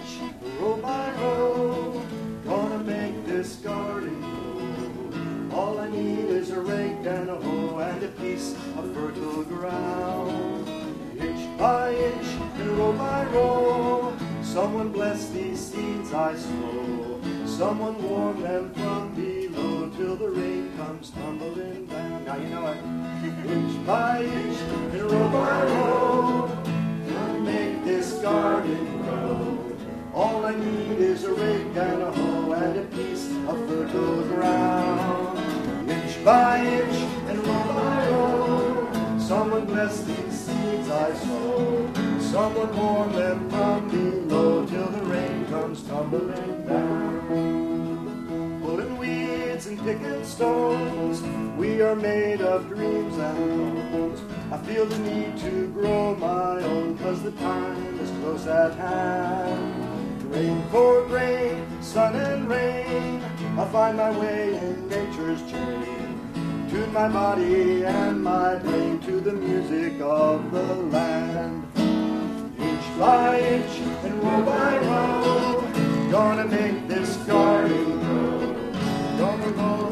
inch, row by row, gonna make this garden grow. All I need is a rake and a hoe and a piece of fertile ground. Inch by inch and row by row, someone bless these seeds I sow. Someone warm them from below till the rain comes tumbling down. Now you know it. Inch by inch and row by row, gonna make this garden grow. All I need is a rake and a hoe and a piece of fertile ground. Inch by inch and row by row, someone bless these seeds I sow. Someone warm them from below till the rain comes tumbling down. Pulling weeds and picking stones, we are made of dreams and bones. I feel the need to grow my own, 'cause the time is close at hand. Rain for rain, sun and rain, I'll find my way in nature's chain. Tune my body and my brain to the music of the land. Inch by inch and row by row, gonna make this garden grow. Gonna go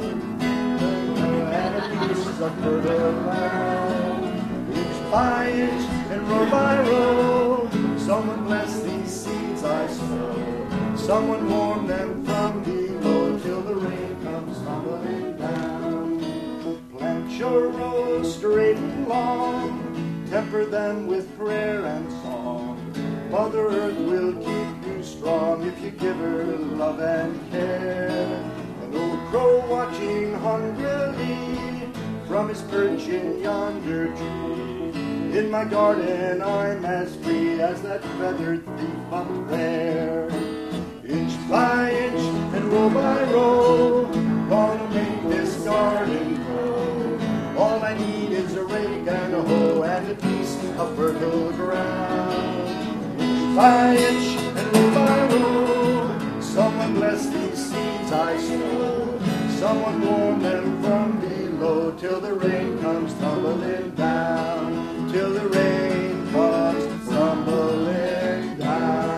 and a piece of fertile ground. Inch by inch and row by row, someone bless these seeds I sow. Someone warm them from below till the rain comes tumbling down. Plant your rows straight and long, temper them with prayer and song. Mother Earth will keep you strong if you give her love and care. An old crow watching hungrily from his perch in yonder tree. In my garden I'm as free as that feathered thief up there. Inch by inch and row by row, gonna make this garden grow. All I need is a rake and a hoe and a piece of fertile ground. Inch by inch and row by row, someone bless these seeds I sow. Someone warm them from below till the rain comes tumbling down. Till the rain comes tumbling down.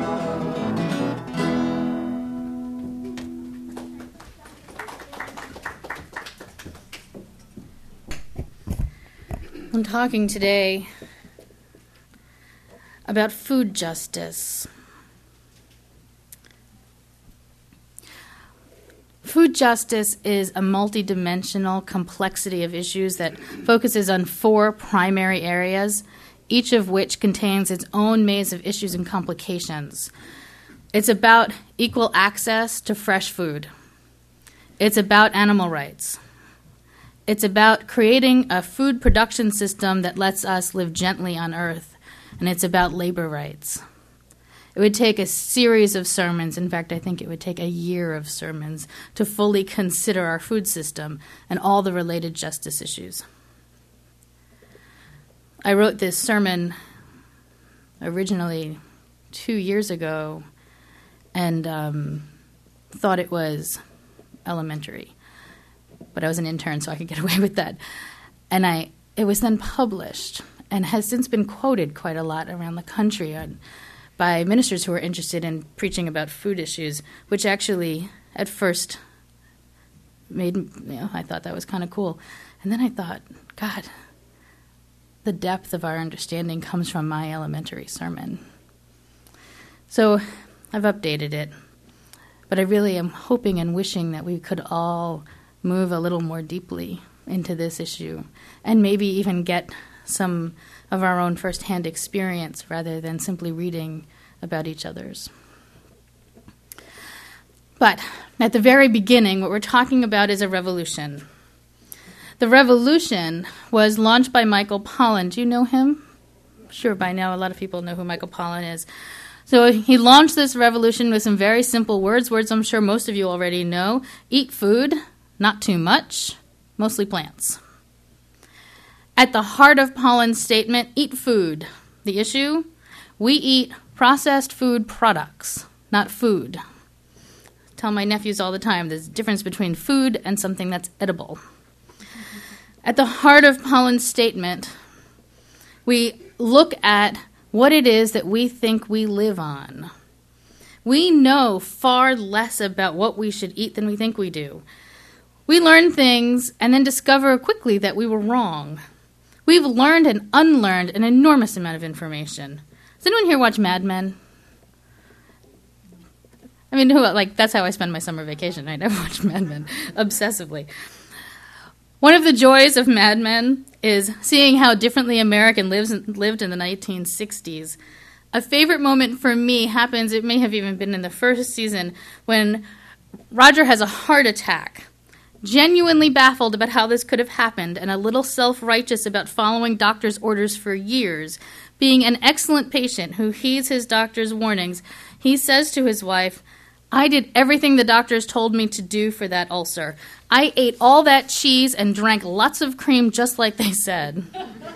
I'm talking today about food justice. Food justice is a multidimensional complexity of issues that focuses on 4 primary areas, each of which contains its own maze of issues and complications. It's about equal access to fresh food. It's about animal rights. It's about creating a food production system that lets us live gently on Earth, and it's about labor rights. It would take a series of sermons, in fact, I think it would take a year of sermons, to fully consider our food system and all the related justice issues. I wrote this sermon originally 2 years ago and thought it was elementary. But I was an intern, so I could get away with that. And it was then published and has since been quoted quite a lot around the country by ministers who are interested in preaching about food issues, which actually at first I thought that was kind of cool. And then I thought, God, the depth of our understanding comes from my elementary sermon. So I've updated it. But I really am hoping and wishing that we could all move a little more deeply into this issue and maybe even get some of our own firsthand experience rather than simply reading about each other's. But at the very beginning, what we're talking about is a revolution. The revolution was launched by Michael Pollan. Do you know him? I'm sure by now a lot of people know who Michael Pollan is. So he launched this revolution with some very simple words I'm sure most of you already know. Eat food, not too much, mostly plants. At the heart of Pollan's statement, eat food. The issue? We eat processed food products, not food. I tell my nephews all the time there's a difference between food and something that's edible. At the heart of Pollan's statement, we look at what it is that we think we live on. we know far less about what we should eat than we think we do. We learn things and then discover quickly that we were wrong. We've learned and unlearned an enormous amount of information. Does anyone here watch Mad Men? I mean, that's how I spend my summer vacation, right? I watch Mad Men obsessively. One of the joys of Mad Men is seeing how differently American lived in the 1960s. A favorite moment for me happens, it may have even been in the first season, when Roger has a heart attack. Genuinely baffled about how this could have happened and a little self-righteous about following doctor's orders for years, being an excellent patient who heeds his doctor's warnings, he says to his wife, "I did everything the doctors told me to do for that ulcer. I ate all that cheese and drank lots of cream just like they said."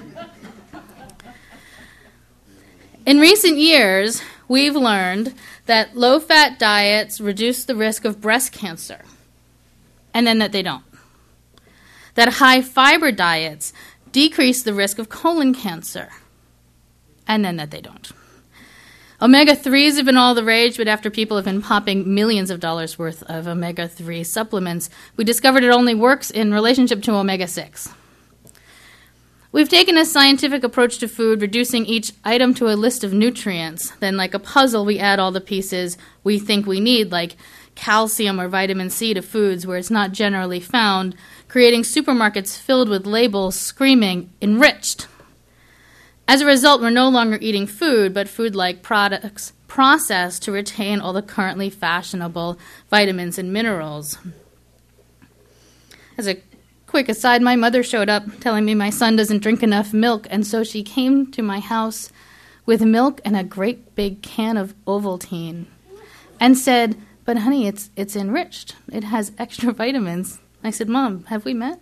In recent years, we've learned that low-fat diets reduce the risk of breast cancer, and then that they don't. That high-fiber diets decrease the risk of colon cancer, and then that they don't. Omega-3s have been all the rage, but after people have been popping millions of dollars worth of omega-3 supplements, we discovered it only works in relationship to omega-6. We've taken a scientific approach to food, reducing each item to a list of nutrients. Then, like a puzzle, we add all the pieces we think we need, like calcium or vitamin C, to foods where it's not generally found, creating supermarkets filled with labels screaming, "enriched." As a result, we're no longer eating food, but food-like products processed to retain all the currently fashionable vitamins and minerals. As a quick aside, my mother showed up telling me my son doesn't drink enough milk, and so she came to my house with milk and a great big can of Ovaltine and said, "But honey, it's enriched. It has extra vitamins." I said, "Mom, have we met?"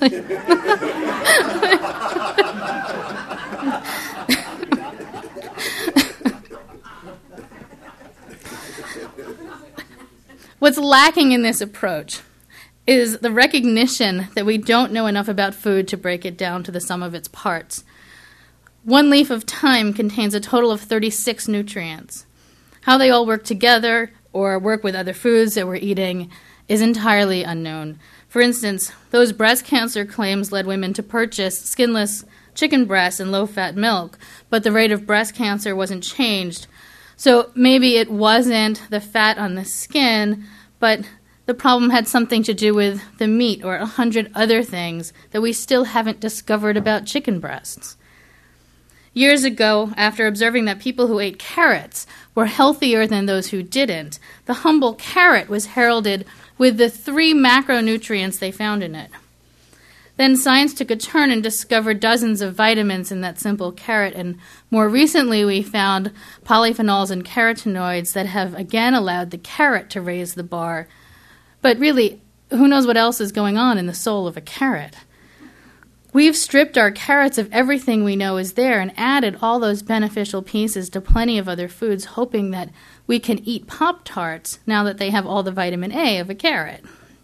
What's lacking in this approach is the recognition that we don't know enough about food to break it down to the sum of its parts. One leaf of thyme contains a total of 36 nutrients. How they all work together or work with other foods that we're eating is entirely unknown. For instance, those breast cancer claims led women to purchase skinless chicken breasts and low-fat milk, but the rate of breast cancer wasn't changed. So maybe it wasn't the fat on the skin, but the problem had something to do with the meat or 100 other things that we still haven't discovered about chicken breasts. Years ago, after observing that people who ate carrots were healthier than those who didn't, the humble carrot was heralded with the 3 macronutrients they found in it. Then science took a turn and discovered dozens of vitamins in that simple carrot, and more recently we found polyphenols and carotenoids that have again allowed the carrot to raise the bar. But really, who knows what else is going on in the soul of a carrot? We've stripped our carrots of everything we know is there and added all those beneficial pieces to plenty of other foods, hoping that we can eat Pop-Tarts now that they have all the vitamin A of a carrot.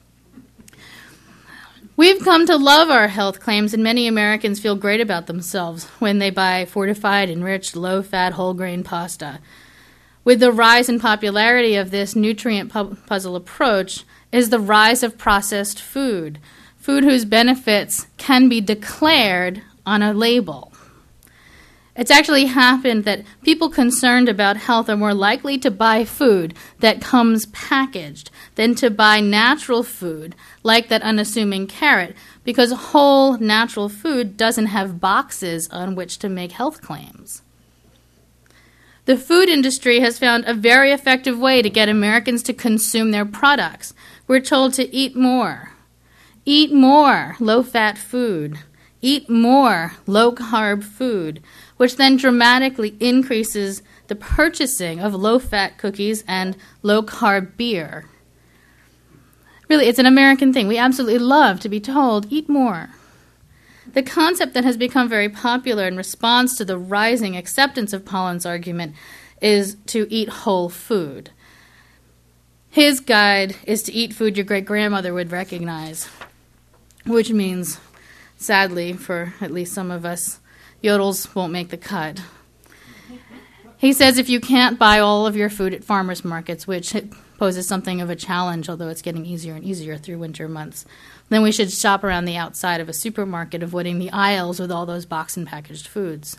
We've come to love our health claims, and many Americans feel great about themselves when they buy fortified, enriched, low-fat, whole-grain pasta. With the rise in popularity of this nutrient puzzle approach is the rise of processed food, food whose benefits can be declared on a label. It's actually happened that people concerned about health are more likely to buy food that comes packaged than to buy natural food, like that unassuming carrot, because whole natural food doesn't have boxes on which to make health claims. The food industry has found a very effective way to get Americans to consume their products. We're told to eat more. Eat more low-fat food. Eat more low-carb food, which then dramatically increases the purchasing of low-fat cookies and low-carb beer. Really, it's an American thing. We absolutely love to be told, eat more. The concept that has become very popular in response to the rising acceptance of Pollan's argument is to eat whole food. His guide is to eat food your great-grandmother would recognize, which means, sadly, for at least some of us, yodels won't make the cut. He says if you can't buy all of your food at farmers markets, which poses something of a challenge, although it's getting easier and easier through winter months, then we should shop around the outside of a supermarket, avoiding the aisles with all those boxed and packaged foods.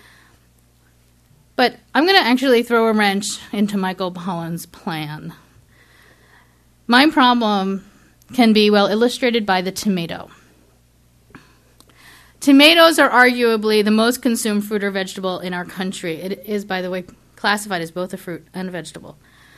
But I'm going to actually throw a wrench into Michael Pollan's plan. My problem can be well illustrated by the tomato. Tomatoes are arguably the most consumed fruit or vegetable in our country. It is, by the way, classified as both a fruit and a vegetable.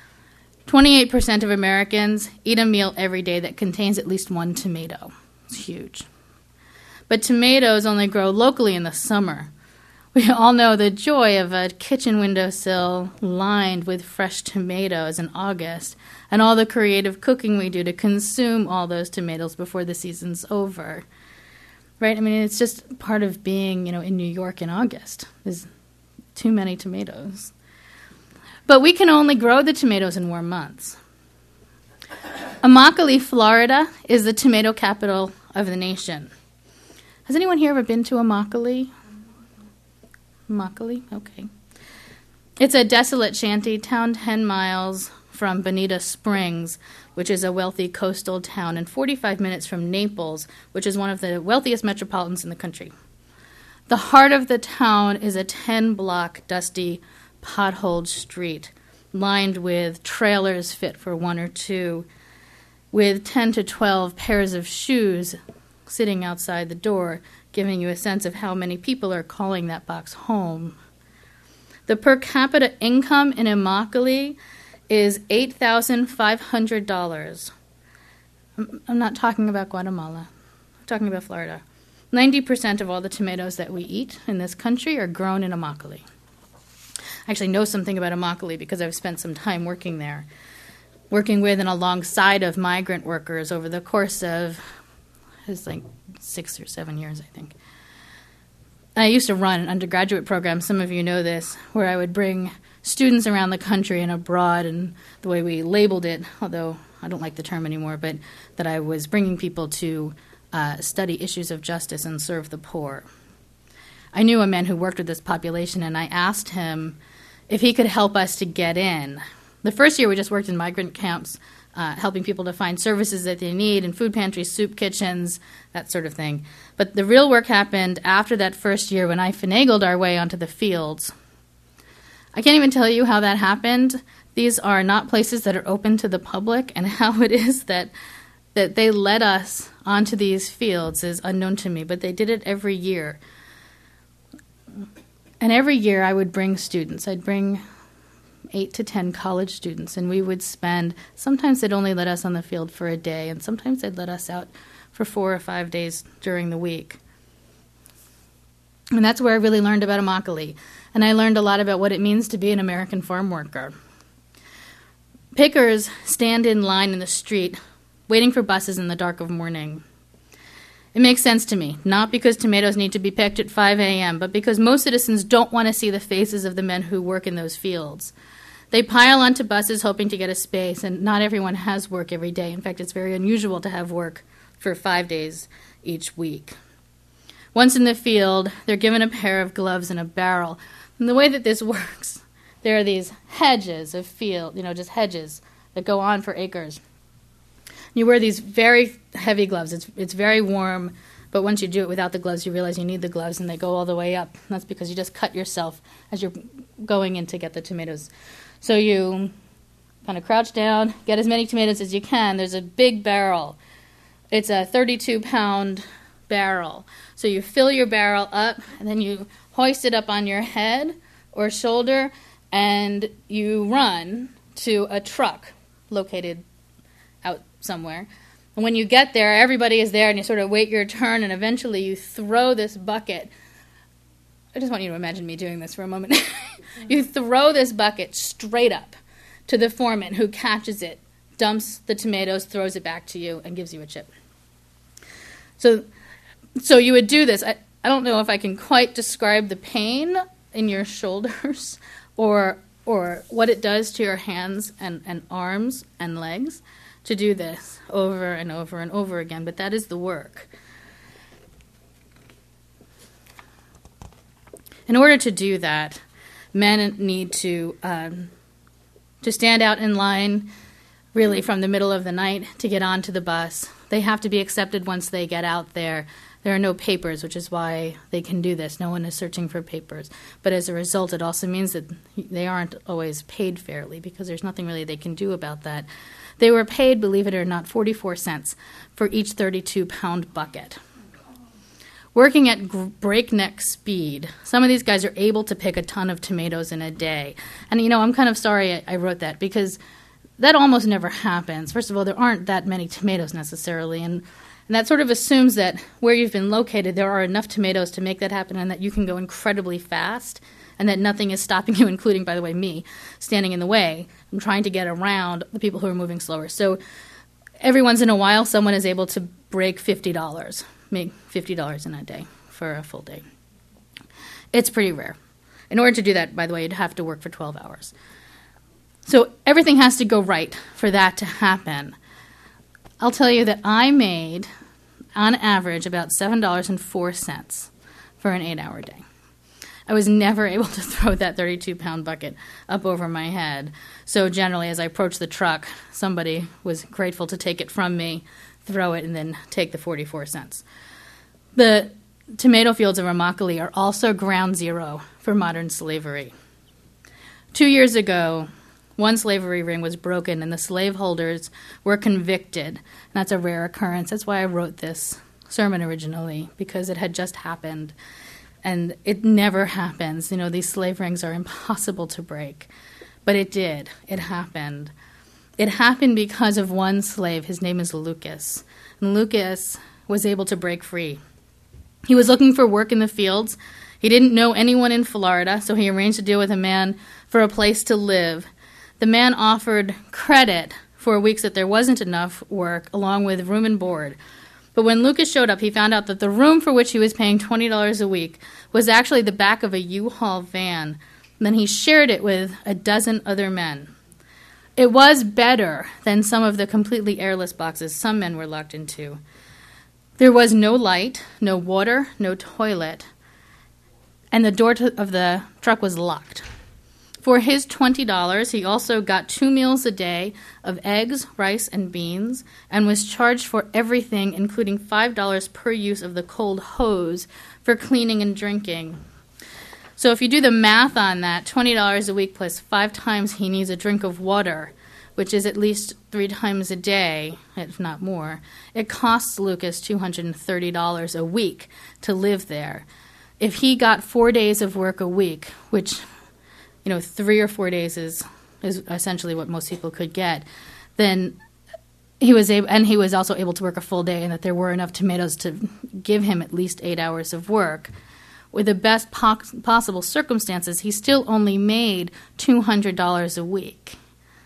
28% of Americans eat a meal every day that contains at least one tomato. It's huge. But tomatoes only grow locally in the summer. We all know the joy of a kitchen windowsill lined with fresh tomatoes in August and all the creative cooking we do to consume all those tomatoes before the season's over. Right? I mean, it's just part of being, in New York in August. There's too many tomatoes. But we can only grow the tomatoes in warm months. Immokalee, Florida is the tomato capital of the nation. Has anyone here ever been to Immokalee? Immokalee? Okay. It's a desolate shanty town 10 miles from Bonita Springs, which is a wealthy coastal town, and 45 minutes from Naples, which is one of the wealthiest metropolitans in the country. The heart of the town is a 10-block dusty, potholed street lined with trailers fit for one or two, with 10 to 12 pairs of shoes sitting outside the door, giving you a sense of how many people are calling that box home. The per capita income in Immokalee is $8,500. I'm not talking about Guatemala. I'm talking about Florida. 90% of all the tomatoes that we eat in this country are grown in Immokalee. I actually know something about Immokalee because I've spent some time working there, working with and alongside of migrant workers over the course of, it's like 6 or 7 years, I think. I used to run an undergraduate program, some of you know this, where I would bring students around the country and abroad, and the way we labeled it, although I don't like the term anymore, but that I was bringing people to study issues of justice and serve the poor. I knew a man who worked with this population, and I asked him if he could help us to get in. The first year we just worked in migrant camps, helping people to find services that they need in food pantries, soup kitchens, that sort of thing. But the real work happened after that first year when I finagled our way onto the fields. I can't even tell you how that happened. These are not places that are open to the public, and how it is that they led us onto these fields is unknown to me, but they did it every year. And every year I would bring students. I'd bring 8 to 10 college students, and we would spend, sometimes they'd only let us on the field for a day, and sometimes they'd let us out for 4 or 5 days during the week. And that's where I really learned about Immokalee. And I learned a lot about what it means to be an American farm worker. Pickers stand in line in the street, waiting for buses in the dark of morning. It makes sense to me, not because tomatoes need to be picked at 5 a.m., but because most citizens don't want to see the faces of the men who work in those fields. They pile onto buses hoping to get a space, and not everyone has work every day. In fact, it's very unusual to have work for 5 days each week. Once in the field, they're given a pair of gloves and a barrel. And the way that this works, there are these hedges of field, just hedges that go on for acres. You wear these very heavy gloves. It's very warm, but once you do it without the gloves, you realize you need the gloves, and they go all the way up. And that's because you just cut yourself as you're going in to get the tomatoes. So you kind of crouch down, get as many tomatoes as you can. There's a big barrel. It's a 32-pound barrel. So you fill your barrel up, and then you hoist it up on your head or shoulder, and you run to a truck located out somewhere. And when you get there, everybody is there, and you sort of wait your turn, and eventually you throw this bucket. I just want you to imagine me doing this for a moment. You throw this bucket straight up to the foreman, who catches it, dumps the tomatoes, throws it back to you, and gives you a chip. So you would do this. I don't know if I can quite describe the pain in your shoulders or what it does to your hands and arms and legs to do this over and over and over again, but that is the work. In order to do that, Men need to stand out in line really from the middle of the night to get onto the bus. They have to be accepted once they get out there. There are no papers, which is why they can do this. No one is searching for papers. But as a result, it also means that they aren't always paid fairly because there's nothing really they can do about that. They were paid, believe it or not, 44 cents for each 32-pound bucket. Working at breakneck speed, some of these guys are able to pick a ton of tomatoes in a day. And, I'm kind of sorry I wrote that because that almost never happens. First of all, there aren't that many tomatoes necessarily, and that sort of assumes that where you've been located, there are enough tomatoes to make that happen and that you can go incredibly fast and that nothing is stopping you, including, by the way, me, standing in the way. I'm trying to get around the people who are moving slower. So every once in a while, someone is able to break $50, make $50 in a day for a full day. It's pretty rare. In order to do that, by the way, you'd have to work for 12 hours. So everything has to go right for that to happen. I'll tell you that I made, on average, about $7.04 for an 8-hour day. I was never able to throw that 32-pound bucket up over my head. So generally, as I approached the truck, somebody was grateful to take it from me, throw it, and then take the 44 cents. The tomato fields of Immokalee are also ground zero for modern slavery. 2 years ago, one slavery ring was broken and the slaveholders were convicted. And that's a rare occurrence. That's why I wrote this sermon originally, because it had just happened. And it never happens. These slave rings are impossible to break. But it did. It happened. It happened because of one slave. His name is Lucas. And Lucas was able to break free. He was looking for work in the fields. He didn't know anyone in Florida, so he arranged to deal with a man for a place to live. The man offered credit for weeks that there wasn't enough work, along with room and board. But when Lucas showed up, he found out that the room for which he was paying $20 a week was actually the back of a U-Haul van. And then he shared it with a dozen other men. It was better than some of the completely airless boxes some men were locked into. There was no light, no water, no toilet, and the door of the truck was locked. For his $20, he also got 2 meals a day of eggs, rice, and beans, and was charged for everything, including $5 per use of the cold hose for cleaning and drinking. So if you do the math on that, $20 a week plus 5 times he needs a drink of water, which is at least 3 times a day, if not more, it costs Lucas $230 a week to live there. If he got 4 days of work a week, which 3 or 4 days is essentially what most people could get, then he was able, and he was also able to work a full day, and that there were enough tomatoes to give him at least 8 hours of work. With the best possible circumstances, he still only made $200 a week.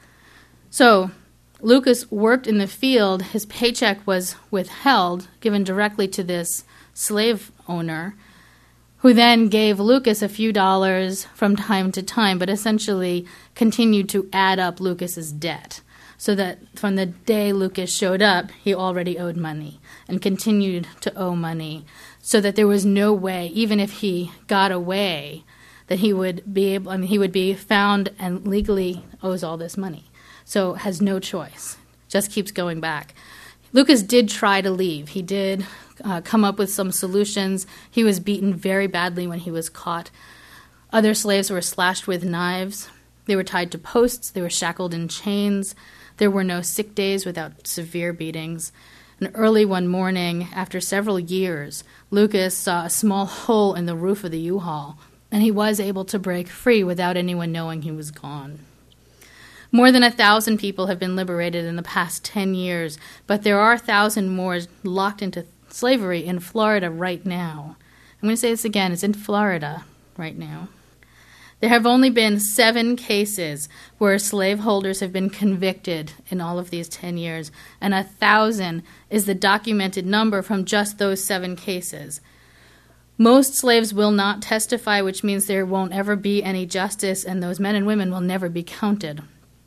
So Lucas worked in the field. His paycheck was withheld, given directly to this slave owner, who then gave Lucas a few dollars from time to time, but essentially continued to add up Lucas's debt, so that from the day Lucas showed up, he already owed money and continued to owe money, so that there was no way, even if he got away, that he would be able, he would be found and legally owes all this money. So has no choice, just keeps going back. Lucas did try to leave. He did come up with some solutions. He was beaten very badly when he was caught. Other slaves were slashed with knives. They were tied to posts. They were shackled in chains. There were no sick days without severe beatings. And early one morning, after several years, Lucas saw a small hole in the roof of the U-Haul, and he was able to break free without anyone knowing he was gone. More than 1,000 people have been liberated in the past 10 years, but there are 1,000 more locked into slavery in Florida right now. I'm going to say this again. It's in Florida right now. There have only been 7 cases where slaveholders have been convicted in all of these 10 years, and 1,000 is the documented number from just those 7 cases. Most slaves will not testify, which means there won't ever be any justice, and those men and women will never be counted.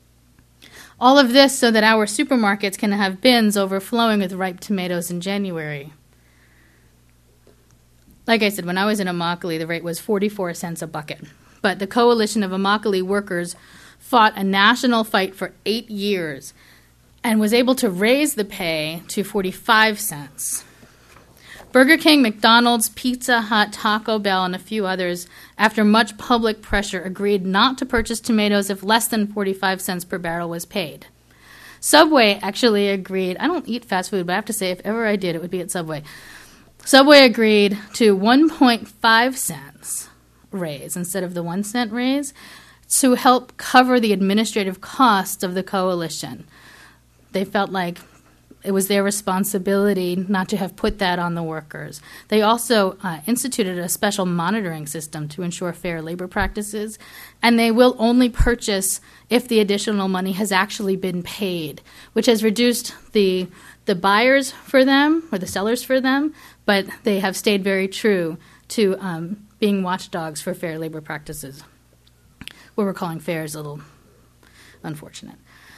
All of this so that our supermarkets can have bins overflowing with ripe tomatoes in January. Like I said, when I was in Immokalee, the rate was 44 cents a bucket. but the coalition of Immokalee workers fought a national fight for 8 years and was able to raise the pay to 45 cents. Burger King, McDonald's, Pizza Hut, Taco Bell, and a few others, after much public pressure, agreed not to purchase tomatoes if less than 45 cents per barrel was paid. Subway actually agreed. I don't eat fast food, but I have to say, if ever I did, it would be at Subway. Subway agreed to 1.5 cents raise instead of the 1 cent raise to help cover the administrative costs of the coalition. They felt like it was their responsibility not to have put that on the workers. They also instituted a special monitoring system to ensure fair labor practices, and they will only purchase if the additional money has actually been paid, which has reduced the buyers for them, or the sellers for them, but they have stayed very true to being watchdogs for fair labor practices. What we're calling fair is a little unfortunate.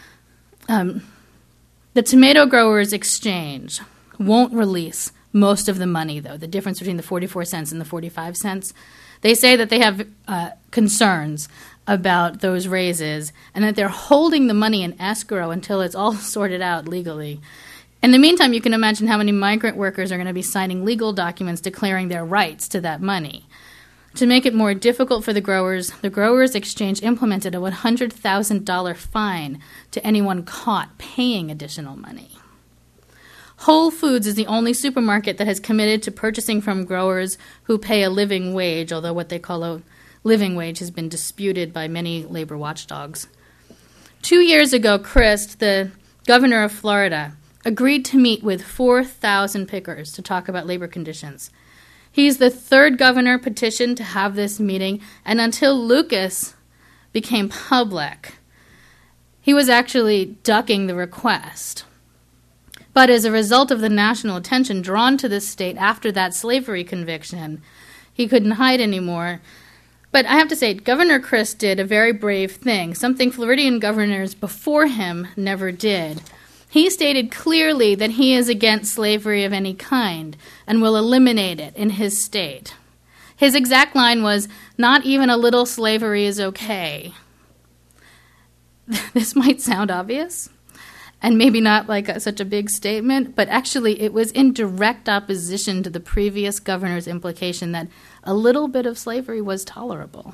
The Tomato Growers Exchange won't release most of the money, though, the difference between the 44 cents and the 45 cents. They say that they have concerns about those raises and that they're holding the money in escrow until it's all sorted out legally. In the meantime, you can imagine how many migrant workers are going to be signing legal documents declaring their rights to that money. To make it more difficult for the Growers Exchange implemented a $100,000 fine to anyone caught paying additional money. Whole Foods is the only supermarket that has committed to purchasing from growers who pay a living wage, although what they call a living wage has been disputed by many labor watchdogs. 2 years ago, Crist, the governor of Florida, agreed to meet with 4,000 pickers to talk about labor conditions. He's the third governor petitioned to have this meeting, and until Lucas became public, he was actually ducking the request. But as a result of the national attention drawn to this state after that slavery conviction, he couldn't hide anymore. But I have to say, Governor Crist did a very brave thing, something Floridian governors before him never did. He stated clearly that he is against slavery of any kind and will eliminate it in his state. His exact line was, "Not even a little slavery is okay." This might sound obvious and maybe not like such a big statement, but actually it was in direct opposition to the previous governor's implication that a little bit of slavery was tolerable.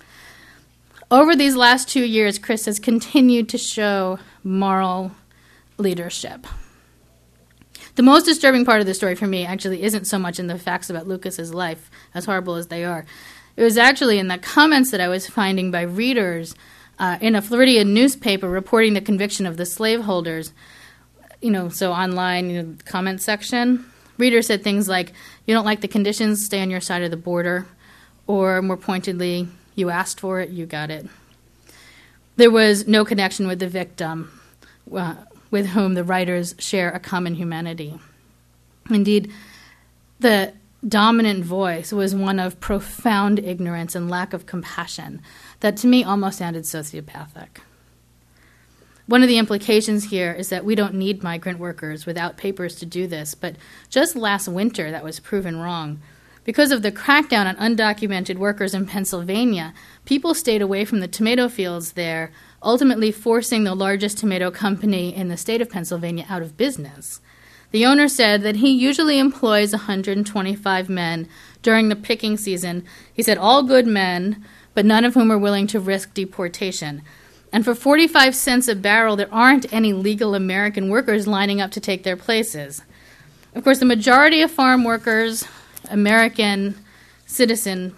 Over these last 2 years, Crist has continued to show moral leadership. The most disturbing part of the story for me actually isn't so much in the facts about Lucas's life, as horrible as they are. It was actually in the comments that I was finding by readers in a Floridian newspaper reporting the conviction of the slaveholders. So online, comment section, readers said things like, "You don't like the conditions, stay on your side of the border," or more pointedly, "You asked for it, you got it." There was no connection with the victim, with whom the writers share a common humanity. Indeed, the dominant voice was one of profound ignorance and lack of compassion that to me almost sounded sociopathic. One of the implications here is that we don't need migrant workers without papers to do this, but just last winter that was proven wrong. Because of the crackdown on undocumented workers in Pennsylvania, people stayed away from the tomato fields there, ultimately forcing the largest tomato company in the state of Pennsylvania out of business. The owner said that he usually employs 125 men during the picking season. He said all good men, but none of whom are willing to risk deportation. And for 45 cents a barrel, there aren't any legal American workers lining up to take their places. Of course, the majority of farm workers, American citizen,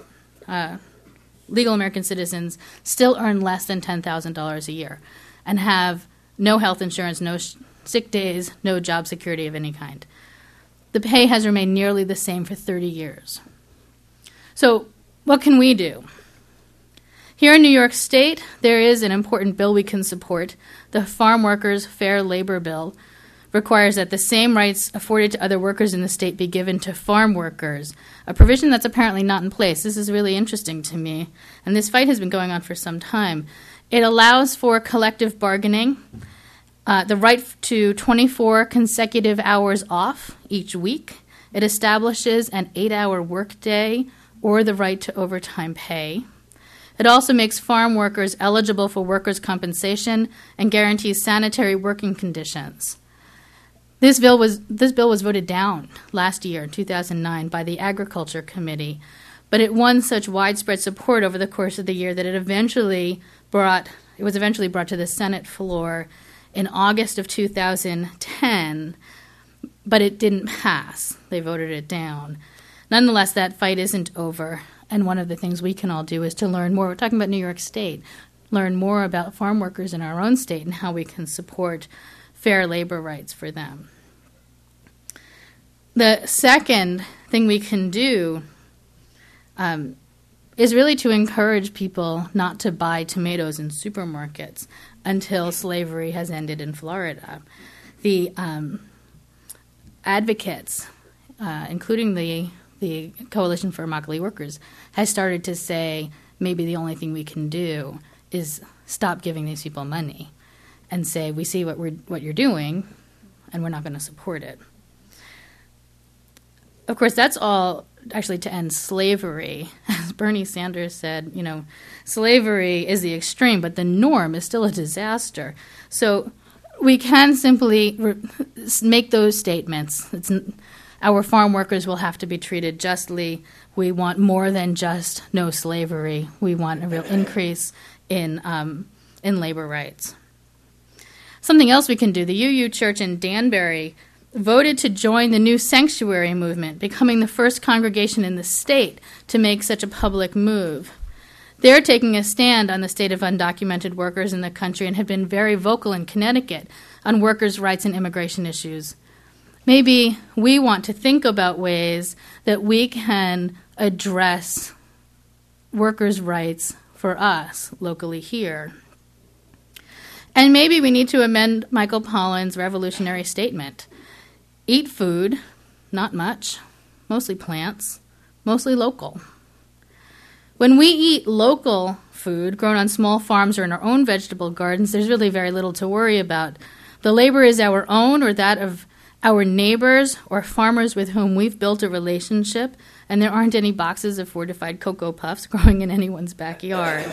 legal American citizens, still earn less than $10,000 a year and have no health insurance, no sick days, no job security of any kind. The pay has remained nearly the same for 30 years. So what can we do? Here in New York State, there is an important bill we can support. The Farm Workers Fair Labor Bill requires that the same rights afforded to other workers in the state be given to farm workers, a provision that's apparently not in place. This is really interesting to me, and this fight has been going on for some time. It allows for collective bargaining, the right to 24 consecutive hours off each week. It establishes an 8-hour workday or the right to overtime pay. It also makes farm workers eligible for workers' compensation and guarantees sanitary working conditions. This bill was voted down last year, in 2009, by the Agriculture Committee, but it won such widespread support over the course of the year that it was eventually brought to the Senate floor in August of 2010, but it didn't pass. They voted it down. Nonetheless, that fight isn't over, and one of the things we can all do is to learn more. We're talking about New York State. Learn more about farm workers in our own state and how we can support fair labor rights for them. The second thing we can do is really to encourage people not to buy tomatoes in supermarkets until slavery has ended in Florida. The advocates, including the Coalition for Immokalee Workers, has started to say maybe the only thing we can do is stop giving these people money and say, we see what you're doing, and we're not going to support it. Of course, that's all actually to end slavery. As Bernie Sanders said, slavery is the extreme, but the norm is still a disaster. So we can simply make those statements. Our farm workers will have to be treated justly. We want more than just no slavery. We want a real increase in labor rights. Something else we can do, the UU Church in Danbury voted to join the new sanctuary movement, becoming the first congregation in the state to make such a public move. They're taking a stand on the state of undocumented workers in the country and have been very vocal in Connecticut on workers' rights and immigration issues. Maybe we want to think about ways that we can address workers' rights for us locally here. And maybe we need to amend Michael Pollan's revolutionary statement. Eat food, not much, mostly plants, mostly local. When we eat local food grown on small farms or in our own vegetable gardens, there's really very little to worry about. The labor is our own or that of our neighbors or farmers with whom we've built a relationship, and there aren't any boxes of fortified Cocoa Puffs growing in anyone's backyard.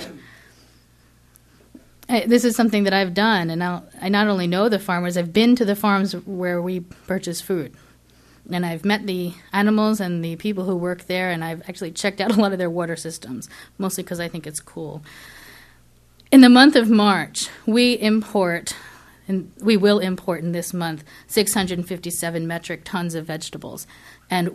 This is something that I've done, and I not only know the farmers, I've been to the farms where we purchase food. And I've met the animals and the people who work there, and I've actually checked out a lot of their water systems, mostly because I think it's cool. In the month of March, we will import in this month 657 metric tons of vegetables and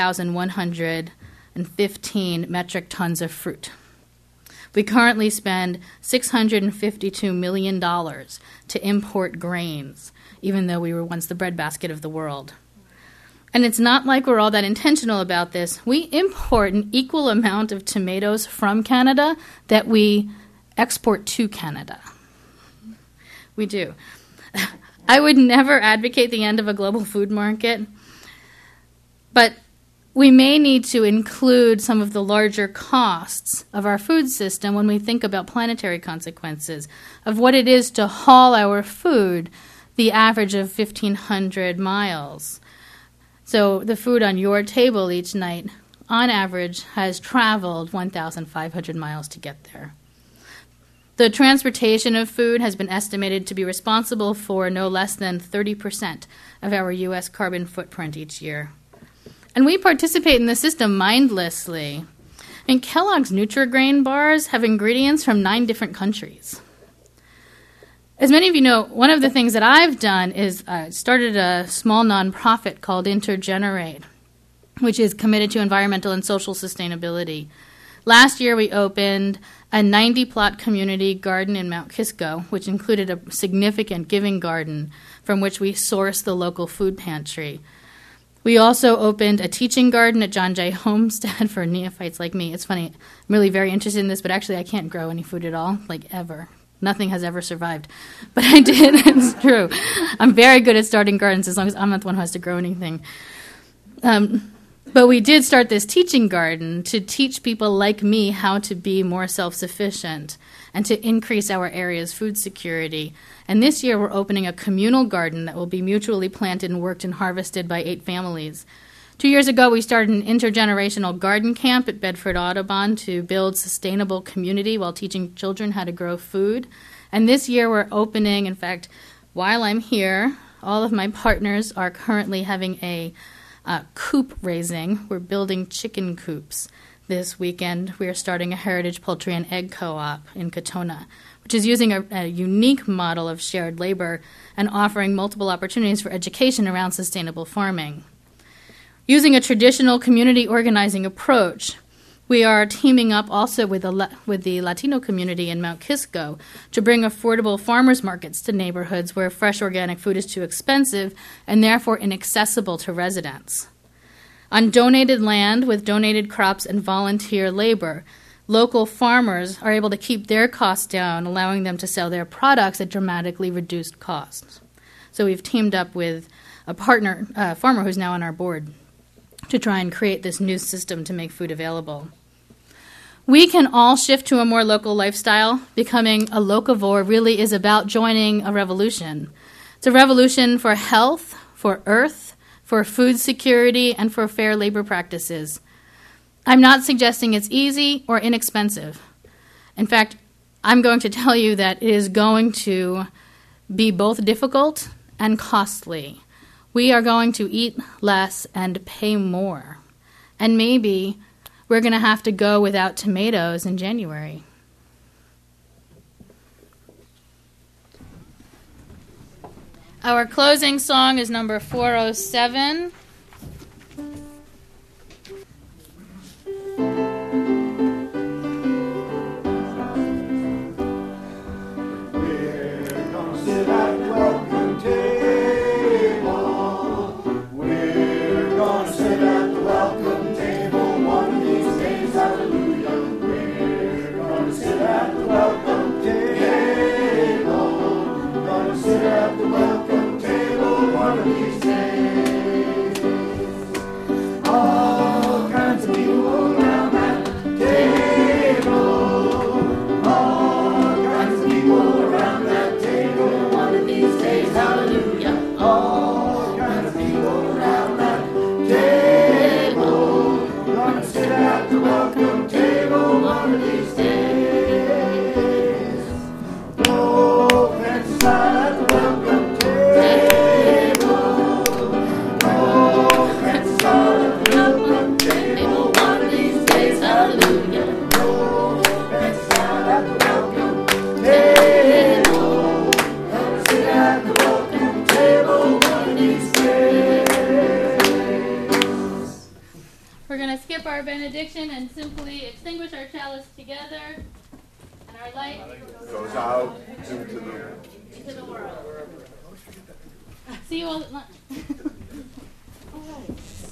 1,115 metric tons of fruit. We currently spend $652 million to import grains, even though we were once the breadbasket of the world. And it's not like we're all that intentional about this. We import an equal amount of tomatoes from Canada that we export to Canada. We do. I would never advocate the end of a global food market, but we may need to include some of the larger costs of our food system when we think about planetary consequences of what it is to haul our food the average of 1,500 miles. So the food on your table each night, on average, has traveled 1,500 miles to get there. The transportation of food has been estimated to be responsible for no less than 30% of our U.S. carbon footprint each year. And we participate in the system mindlessly. And Kellogg's Nutri-Grain bars have ingredients from 9 different countries. As many of you know, one of the things that I've done is started a small nonprofit called Intergenerate, which is committed to environmental and social sustainability. Last year, we opened a 90-plot community garden in Mount Kisco, which included a significant giving garden from which we source the local food pantry. We also opened a teaching garden at John Jay Homestead for neophytes like me. It's funny, I'm really very interested in this, but actually I can't grow any food at all, like ever. Nothing has ever survived. But I did, it's true. I'm very good at starting gardens as long as I'm not the one who has to grow anything. But we did start this teaching garden to teach people like me how to be more self-sufficient and to increase our area's food security. And this year we're opening a communal garden that will be mutually planted and worked and harvested by 8 families. 2 years ago, we started an intergenerational garden camp at Bedford Audubon to build sustainable community while teaching children how to grow food. And this year, we're opening, in fact, while I'm here, all of my partners are currently having a coop raising. We're building chicken coops. This weekend, we are starting a heritage poultry and egg co-op in Katona, which is using a unique model of shared labor and offering multiple opportunities for education around sustainable farming. Using a traditional community organizing approach, we are teaming up also with the Latino community in Mount Kisco to bring affordable farmers markets to neighborhoods where fresh organic food is too expensive and therefore inaccessible to residents. On donated land with donated crops and volunteer labor, local farmers are able to keep their costs down, allowing them to sell their products at dramatically reduced costs. So we've teamed up with a farmer who's now on our board, to try and create this new system to make food available. We can all shift to a more local lifestyle. Becoming a locavore really is about joining a revolution. It's a revolution for health, for earth, for food security, and for fair labor practices. I'm not suggesting it's easy or inexpensive. In fact, I'm going to tell you that it is going to be both difficult and costly. We are going to eat less and pay more. And maybe we're going to have to go without tomatoes in January. Our closing song is number 407. Our benediction and simply extinguish our chalice together, and our light goes out into the world. See you all at lunch. All right.